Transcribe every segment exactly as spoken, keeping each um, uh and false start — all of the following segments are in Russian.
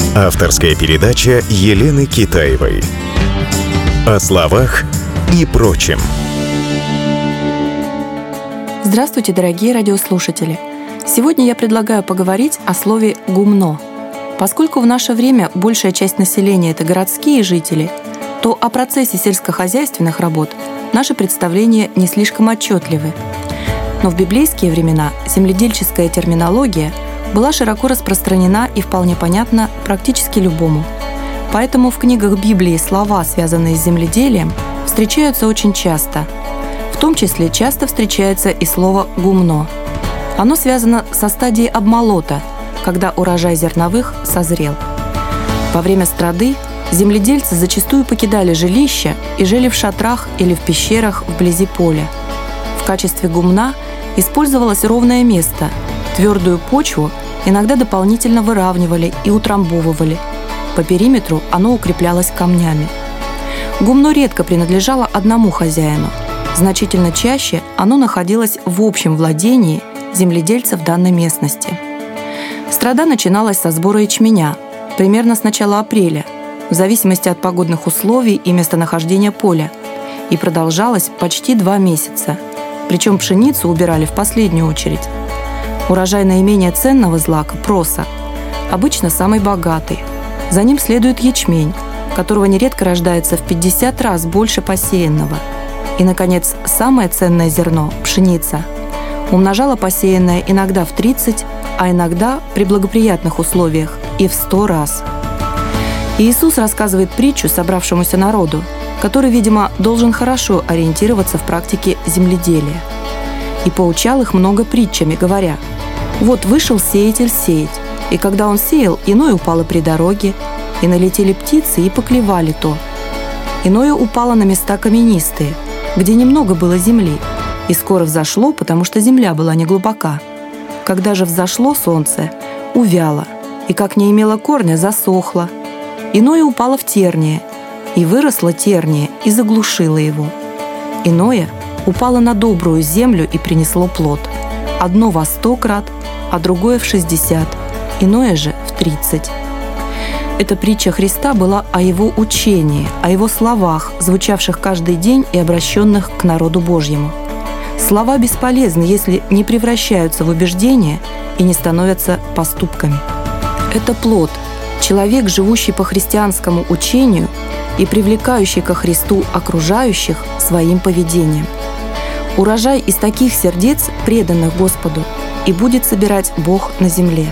Авторская передача Елены Китаевой. О словах и прочем. Здравствуйте, дорогие радиослушатели! Сегодня я предлагаю поговорить о слове «гумно». Поскольку в наше время большая часть населения — это городские жители, то о процессе сельскохозяйственных работ наши представления не слишком отчетливы. Но в библейские времена земледельческая терминология была широко распространена и вполне понятна практически любому. Поэтому в книгах Библии слова, связанные с земледелием, встречаются очень часто. В том числе часто встречается и слово «гумно». Оно связано со стадией обмолота, когда урожай зерновых созрел. Во время страды земледельцы зачастую покидали жилища и жили в шатрах или в пещерах вблизи поля. В качестве гумна использовалось ровное место, твердую почву иногда дополнительно выравнивали и утрамбовывали. По периметру оно укреплялось камнями. Гумно редко принадлежало одному хозяину. Значительно чаще оно находилось в общем владении земледельцев данной местности. Страда начиналась со сбора ячменя, примерно с начала апреля, в зависимости от погодных условий и местонахождения поля, и продолжалась почти два месяца. Причем пшеницу убирали в последнюю очередь. Урожай наименее ценного злака – проса, обычно самый богатый. За ним следует ячмень, которого нередко рождается в пятьдесят раз больше посеянного. И, наконец, самое ценное зерно – пшеница. Умножала посеянное иногда в тридцать, а иногда, при благоприятных условиях, и в сто раз. Иисус рассказывает притчу собравшемуся народу, который, видимо, должен хорошо ориентироваться в практике земледелия. И поучал их много притчами, говоря: «Вот вышел сеятель сеять, и когда он сеял, иное упало при дороге, и налетели птицы и поклевали то. Иное упало на места каменистые, где немного было земли, и скоро взошло, потому что земля была неглубока. Когда же взошло солнце, увяло, и как не имело корня, засохло. Иное упало в терние, и выросло терние, и заглушило его. Иное упало на добрую землю и принесло плод. Одно во сто крат, а другое в шестьдесят, иное же в тридцать». Эта притча Христа была о Его учении, о Его словах, звучавших каждый день и обращенных к народу Божьему. Слова бесполезны, если не превращаются в убеждения и не становятся поступками. Это плод, человек, живущий по христианскому учению и привлекающий ко Христу окружающих своим поведением. Урожай из таких сердец, преданных Господу, и будет собирать Бог на земле.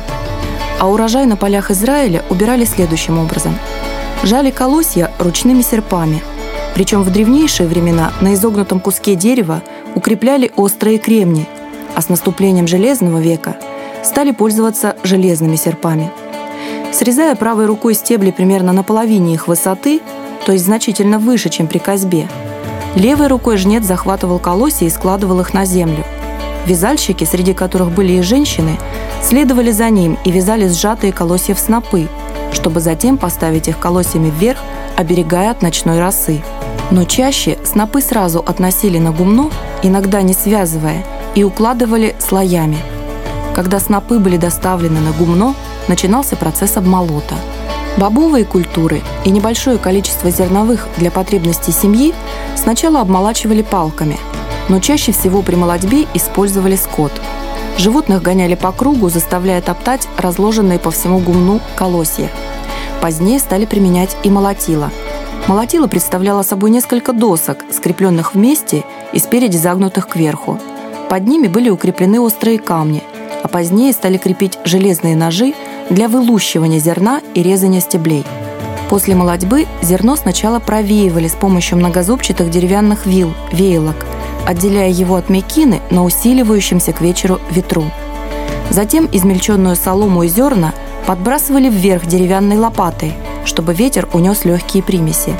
А урожай на полях Израиля убирали следующим образом. Жали колосья ручными серпами, причем в древнейшие времена на изогнутом куске дерева укрепляли острые кремни, а с наступлением Железного века стали пользоваться железными серпами. Срезая правой рукой стебли примерно на половине их высоты, то есть значительно выше, чем при косьбе, левой рукой жнец захватывал колосья и складывал их на землю. Вязальщики, среди которых были и женщины, следовали за ним и вязали сжатые колосья в снопы, чтобы затем поставить их колосьями вверх, оберегая от ночной росы. Но чаще снопы сразу относили на гумно, иногда не связывая, и укладывали слоями. Когда снопы были доставлены на гумно, начинался процесс обмолота. Бобовые культуры и небольшое количество зерновых для потребностей семьи сначала обмолачивали палками, но чаще всего при молотьбе использовали скот. Животных гоняли по кругу, заставляя топтать разложенные по всему гумну колосья. Позднее стали применять и молотило. Молотило представляло собой несколько досок, скрепленных вместе и спереди загнутых кверху. Под ними были укреплены острые камни, а позднее стали крепить железные ножи для вылущивания зерна и резания стеблей. После молотьбы зерно сначала провеивали с помощью многозубчатых деревянных вил, веялок, отделяя его от мекины на усиливающемся к вечеру ветру. Затем измельченную солому и зерна подбрасывали вверх деревянной лопатой, чтобы ветер унес легкие примеси.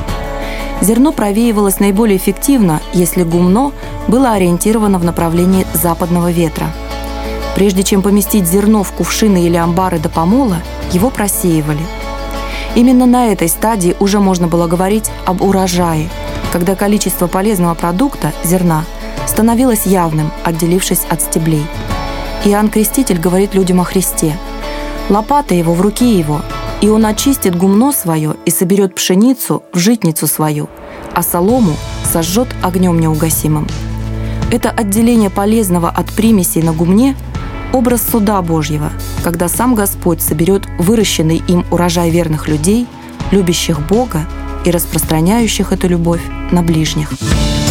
Зерно провеивалось наиболее эффективно, если гумно было ориентировано в направлении западного ветра. Прежде чем поместить зерно в кувшины или амбары до помола, его просеивали. Именно на этой стадии уже можно было говорить об урожае, когда количество полезного продукта, зерна, становилось явным, отделившись от стеблей. Иоанн Креститель говорит людям о Христе: «Лопата его в руке его, И он очистит гумно свое и соберет пшеницу в житницу свою, а солому сожжет огнем неугасимым». Это отделение полезного от примесей на гумне – образ суда Божьего, когда сам Господь соберет выращенный им урожай верных людей, любящих Бога и распространяющих эту любовь на ближних.